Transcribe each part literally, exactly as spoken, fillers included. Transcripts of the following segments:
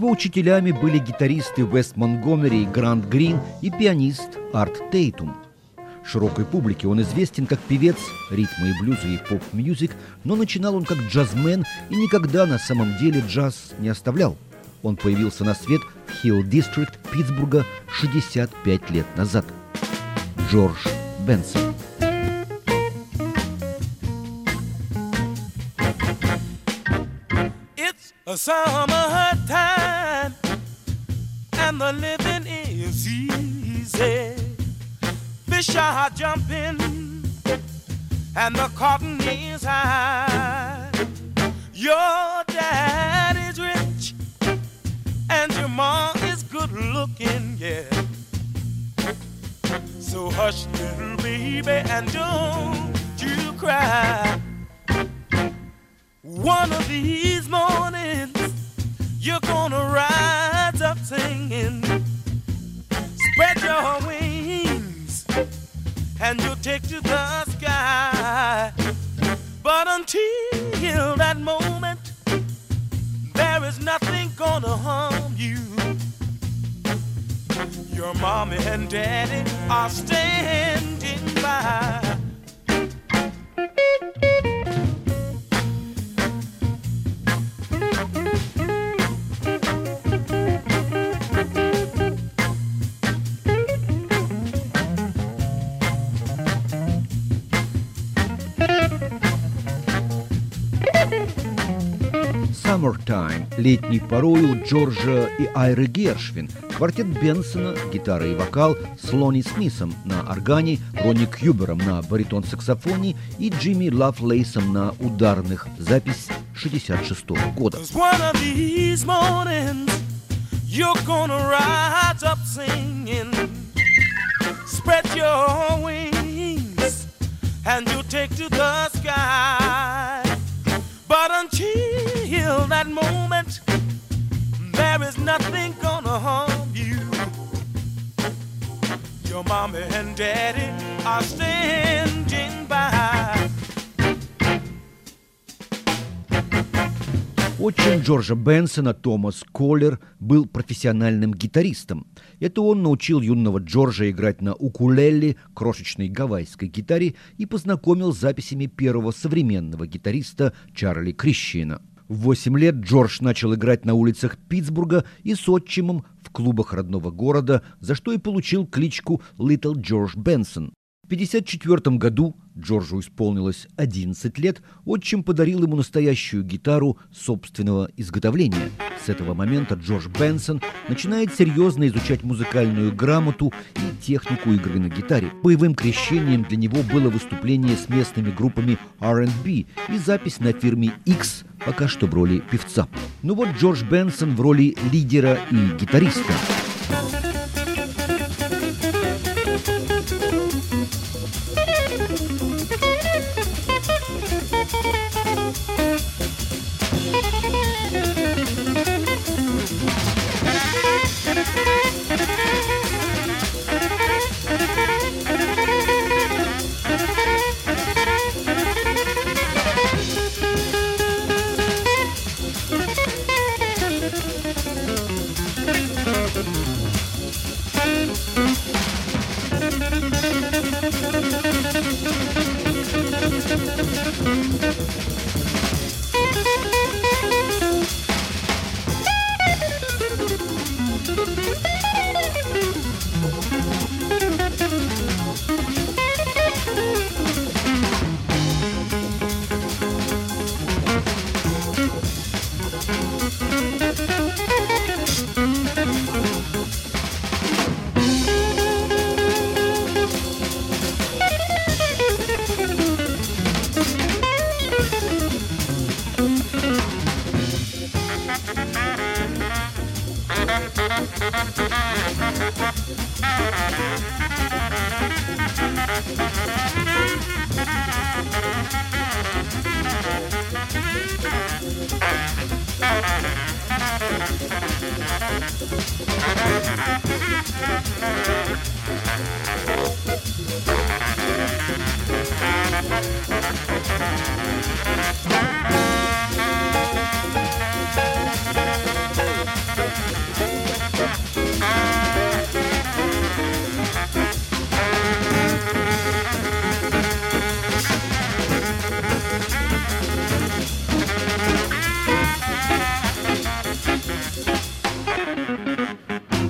Его учителями были гитаристы Вест Монгомери и Грант Грин и пианист Арт Тейтум. Широкой публике он известен как певец ритма и блюза и поп-мьюзик, но начинал он как джазмен и никогда на самом деле джаз не оставлял. Он появился на свет в Хилл Дистрикт Питтсбурга шестьдесят пять лет назад. Джордж Бенсон. A summertime and the living is easy. Fish are jumping and the cotton is high. Your dad is rich and your mom is good looking, yeah. So hush, little baby, and don't you cry. One of these mornings, you're gonna rise up singing. Spread your wings, and you'll take to the sky. But until that moment, there is nothing gonna harm you. Your mommy and daddy are standing by. Summertime, летней порой у Джорджа и Айры Гершвин, квартет Бенсона, гитара и вокал с Лони Смисом на органе, Ронни Кьюбером на баритон-саксофоне и Джимми Лавлейсом на ударных, запись шестьдесят шестого года. But until that moment, there is nothing gonna harm you. Your mommy and daddy are standing by. Отчим Джорджа Бенсона, Томас Коллер, был профессиональным гитаристом. Это он научил юного Джорджа играть на укулеле, крошечной гавайской гитаре, и познакомил с записями первого современного гитариста Чарли Крищиана. В восемь лет Джордж начал играть на улицах Питтсбурга и с отчимом в клубах родного города, за что и получил кличку Little George Benson. В пятьдесят четвёртом году Джорджу исполнилось одиннадцать лет, отчим подарил ему настоящую гитару собственного изготовления. С этого момента Джордж Бенсон начинает серьезно изучать музыкальную грамоту и технику игры на гитаре. Боевым крещением для него было выступление с местными группами ар энд би и запись на фирме X, пока что в роли певца. Ну вот Джордж Бенсон в роли лидера и гитариста.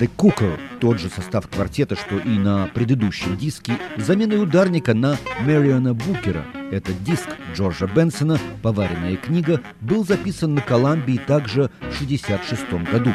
The Cooker, тот же состав квартета, что и на предыдущем диске, с заменой ударника на Мэриона Букера. Этот диск Джорджа Бенсона «Поваренная книга» был записан на Колумбии также в шестьдесят шестом году.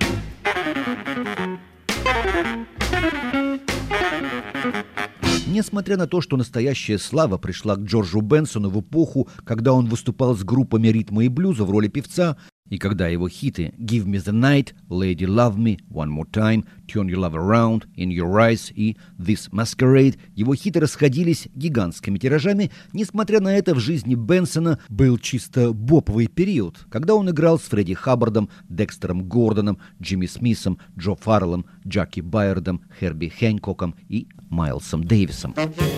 Несмотря на то, что настоящая слава пришла к Джорджу Бенсону в эпоху, когда он выступал с группами ритма и блюза в роли певца, и когда его хиты «Give Me the Night», «Lady Love Me», «One More Time», «Turn Your Love Around», «In Your Eyes» и «This Masquerade», его хиты расходились гигантскими тиражами, несмотря на это в жизни Бенсона был чисто боповый период, когда он играл с Фредди Хаббардом, Декстером Гордоном, Джимми Смисом, Джо Фарреллом, Джаки Байердом, Херби Хэнкоком и Майлсом Дэвисом.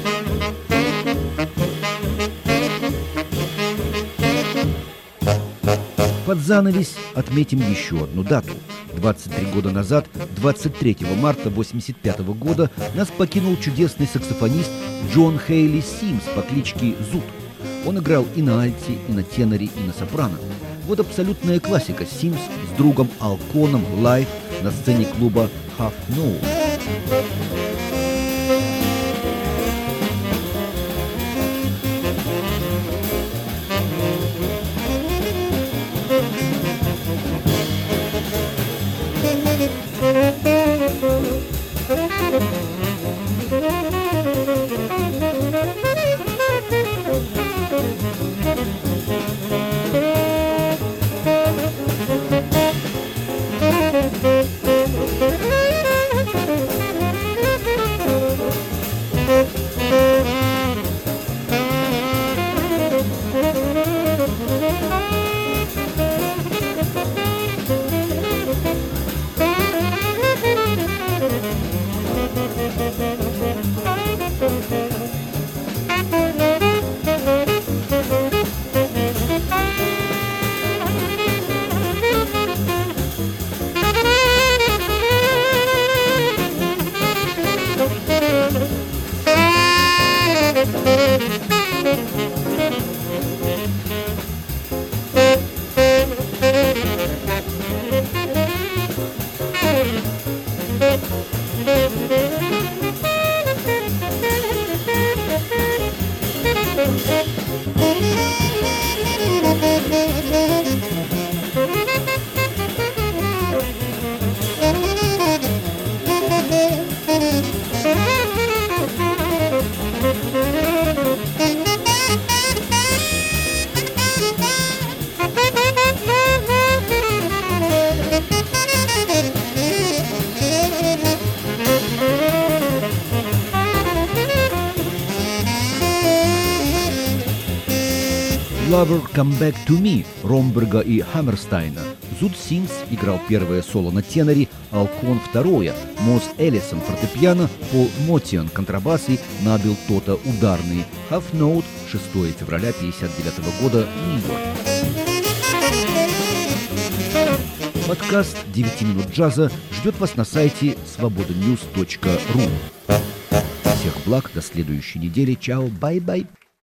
Под занавес отметим еще одну дату. двадцать три года назад, двадцать третьего марта восемьдесят пятого года, нас покинул чудесный саксофонист Джон Хейли Симс по кличке Зуд. Он играл и на альте, и на теноре, и на сопрано. Вот абсолютная классика. Симс с другом Ал Коном лайв на сцене клуба Half Note. «Lover Come Back to Me» Ромберга и Хаммерстайна. Зуд Симс играл первое соло на теноре, Ал Кон второе, Мосс Эллисон фортепиано, Пол Мотиан контрабас и Набил Тота ударные. Half Note, шестого февраля тысяча девятьсот пятьдесят девятого года, Нью-Йорк. Подкаст «девять минут джаза» ждет вас на сайте свобода ньюс точка ру. Всех благ, до следующей недели. Чао, бай-бай.